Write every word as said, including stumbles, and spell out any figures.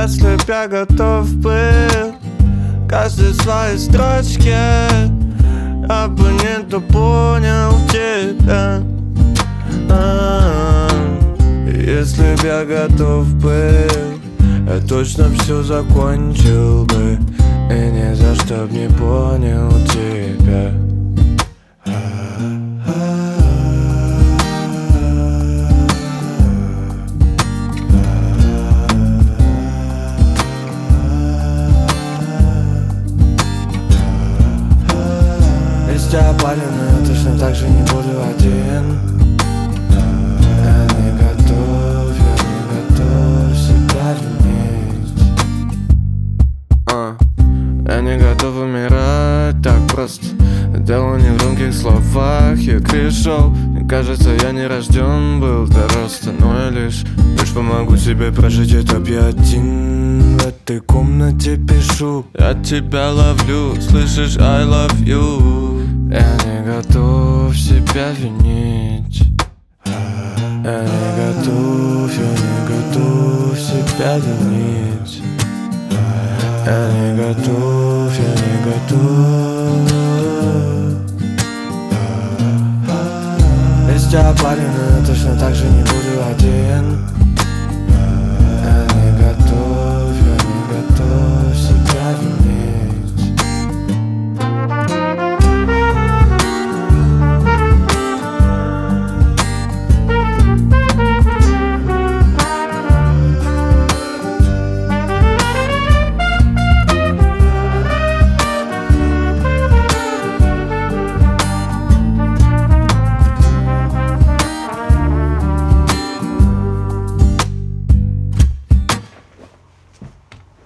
если б я готов был каждой своей строчке, я бы не понял тебя. А-а-а. Если б я готов был, я точно все закончил бы, и ни за что б не понял тебя. Если я парень, но я точно так же не буду один. Я не готов, я не готов себя винить. а, Я не готов умирать так просто. Дело не в громких словах, я пришел. Мне кажется, я не рожден был для роста, но я лишь Лишь помогу себе прожить этап. Я один в этой комнате пишу, я тебя ловлю, слышишь, I love you. Я не готов себя винить. Я не готов, я не готов себя винить. Я не готов, я не готов. Если я парень,